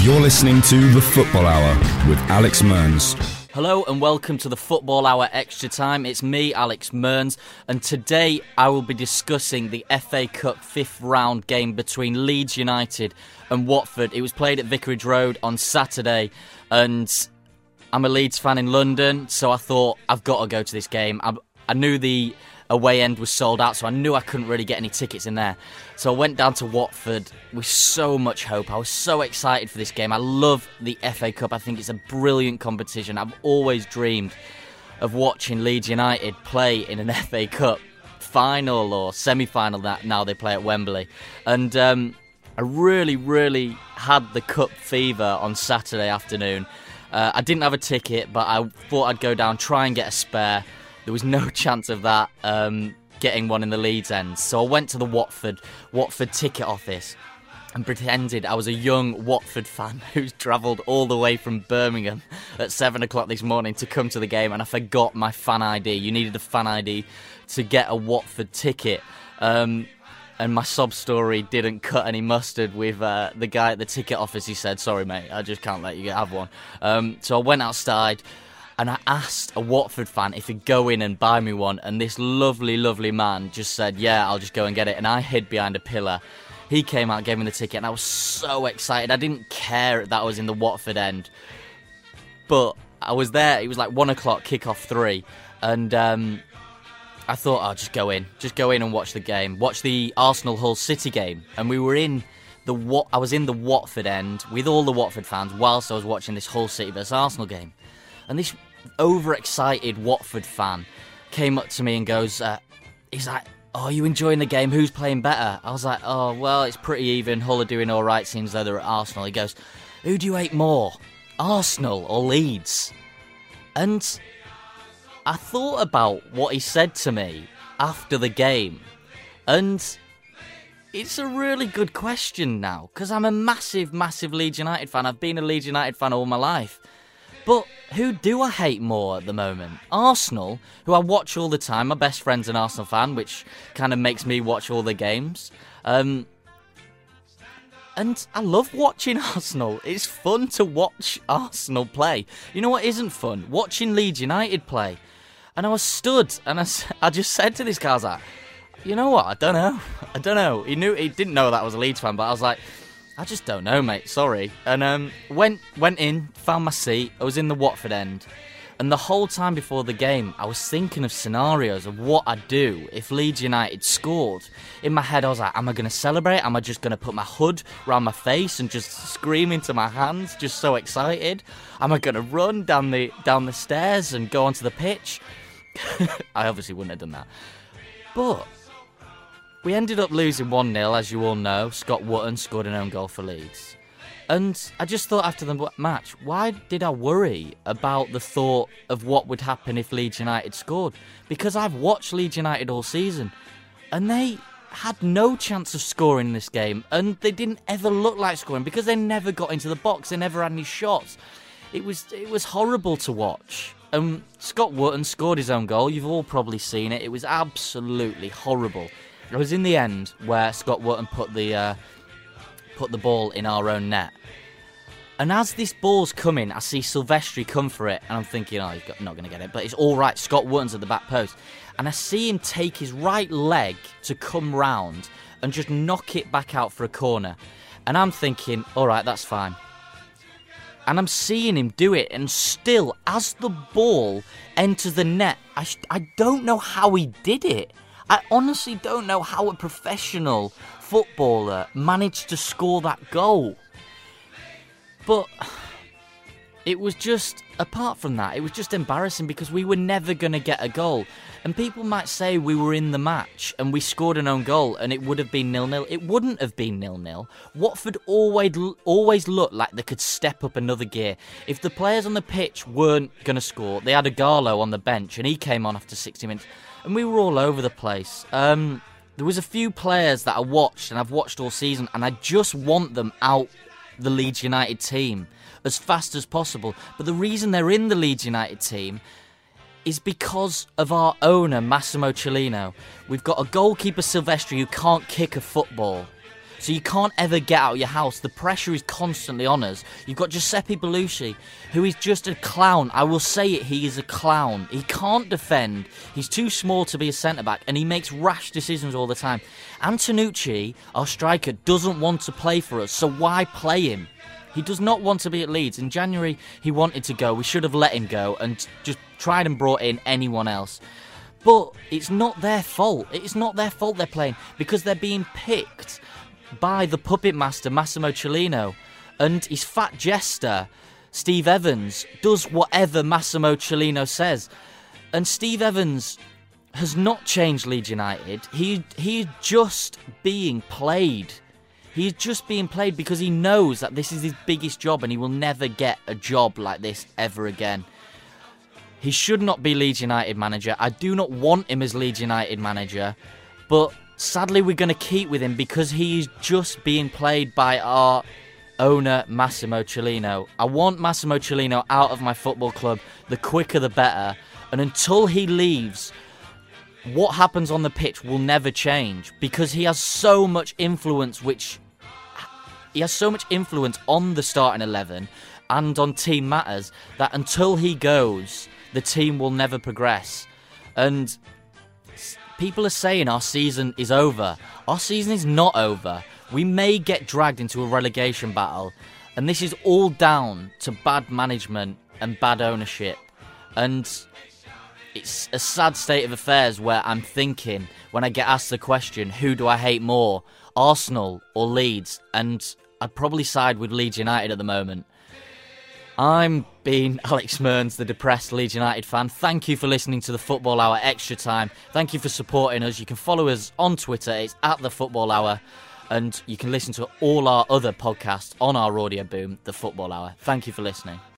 You're listening to The Football Hour with Alex Mearns. Hello and welcome to the Football Hour Extra Time. It's me, Alex Mearns, and today I will be discussing the FA Cup 5th round game between Leeds United and Watford. It was played at Vicarage Road on Saturday, and I'm a Leeds fan in London, so I thought I've got to go to this game. I knew the away end was sold out, so I knew I couldn't really get any tickets in there. So I went down to Watford with so much hope. I was so excited for this game. I love the FA Cup. I think it's a brilliant competition. I've always dreamed of watching Leeds United play in an FA Cup final or semi-final that now they play at Wembley. And I really had the cup fever on Saturday afternoon. I didn't have a ticket, but I thought I'd go down, try and get a spare. There was no chance of that getting one in the Leeds end. So I went to the Watford ticket office and pretended I was a young Watford fan who's travelled all the way from Birmingham at 7 o'clock this morning to come to the game, and I forgot my fan ID. You needed a fan ID to get a Watford ticket. And my sob story didn't cut any mustard with the guy at the ticket office. He said, "Sorry, mate, I just can't let you have one." So I went outside and I asked a Watford fan if he'd go in and buy me one, and this lovely man just said, "Yeah, I'll just go and get it." And I hid behind a pillar. He came out, gave me the ticket, and I was so excited. I didn't care that I was in the Watford end, but I was there. It was like 1 o'clock, kick-off 3, and I thought, I'll just go in and watch the game, watch the Arsenal-Hull City game. And we were in I was in the Watford end with all the Watford fans whilst I was watching this Hull City vs Arsenal game. And this overexcited Watford fan came up to me and goes, he's like, "Oh, are you enjoying the game? Who's playing better?" I was like, "Oh, well, it's pretty even. Hull are doing all right, seems though they're at Arsenal." He goes, "Who do you hate more, Arsenal or Leeds?" And I thought about what he said to me after the game, and it's a really good question now, because I'm a massive Leeds United fan. I've been a Leeds United fan all my life. But who do I hate more at the moment? Arsenal, who I watch all the time. My best friend's an Arsenal fan, which kind of makes me watch all the games. And I love watching Arsenal. It's fun to watch Arsenal play. You know what isn't fun? Watching Leeds United play. And I was stood, and I just said to this guy, I was like, "You know what? I don't know. He didn't know that I was a Leeds fan, but I was like, "I just don't know, mate. Sorry." And went in, found my seat. I was in the Watford end, and the whole time before the game, I was thinking of scenarios of what I'd do if Leeds United scored. In my head, I was like, "Am I going to celebrate? Am I just going to put my hood around my face and just scream into my hands, just so excited? Am I going to run down the stairs and go onto the pitch?" I obviously wouldn't have done that, but we ended up losing 1-0, as you all know. Scott Wootton scored an own goal for Leeds. And I just thought after the match, why did I worry about the thought of what would happen if Leeds United scored? Because I've watched Leeds United all season, and they had no chance of scoring in this game, and they didn't ever look like scoring because they never got into the box, they never had any shots. It was horrible to watch. Scott Wootton scored his own goal. You've all probably seen it. It was absolutely horrible. It was in the end where Scott Wootton put the ball in our own net. And as this ball's coming, I see Silvestri come for it, and I'm thinking, "Oh, he's not going to get it." But it's all right. Scott Wootton's at the back post. And I see him take his right leg to come round and just knock it back out for a corner. And I'm thinking, all right, that's fine. And I'm seeing him do it, and still, as the ball enters the net, I don't know how he did it. I honestly don't know how a professional footballer managed to score that goal. But it was just, apart from that, it was just embarrassing because we were never going to get a goal. And people might say we were in the match and we scored an own goal and it would have been 0-0. It wouldn't have been 0-0. Watford always looked like they could step up another gear. If the players on the pitch weren't going to score, they had Ighalo on the bench and he came on after 60 minutes. And we were all over the place. There was a few players that I watched, and I've watched all season, and I just want them out the Leeds United team as fast as possible. But the reason they're in the Leeds United team is because of our owner, Massimo Cellino. We've got a goalkeeper, Silvestri, who can't kick a football. So you can't ever get out of your house. The pressure is constantly on us. You've got Giuseppe Belushi, who is just a clown. I will say it, he is a clown. He can't defend. He's too small to be a centre-back, and he makes rash decisions all the time. Antonucci, our striker, doesn't want to play for us, so why play him? He does not want to be at Leeds. In January, he wanted to go. We should have let him go and just tried and brought in anyone else. But it's not their fault. It's not their fault they're playing, because they're being picked by the puppet master, Massimo Cellino. And his fat jester, Steve Evans, does whatever Massimo Cellino says. And Steve Evans has not changed Leeds United. He is just being played. He is just being played because he knows that this is his biggest job and he will never get a job like this ever again. He should not be Leeds United manager. I do not want him as Leeds United manager. But sadly, we're going to keep with him because he is just being played by our owner, Massimo Cellino. I want Massimo Cellino out of my football club. The quicker the better. And until he leaves, what happens on the pitch will never change because he has so much influence, on the starting 11 and on team matters that until he goes, the team will never progress. And people are saying our season is over. Our season is not over. We may get dragged into a relegation battle, and this is all down to bad management and bad ownership. And it's a sad state of affairs where I'm thinking, when I get asked the question, who do I hate more, Arsenal or Leeds? And I'd probably side with Leeds United at the moment. I'm being Alex Mearns, the depressed Leeds United fan. Thank you for listening to the Football Hour Extra Time. Thank you for supporting us. You can follow us on Twitter. It's @TheFootballHour. And you can listen to all our other podcasts on our audio boom, The Football Hour. Thank you for listening.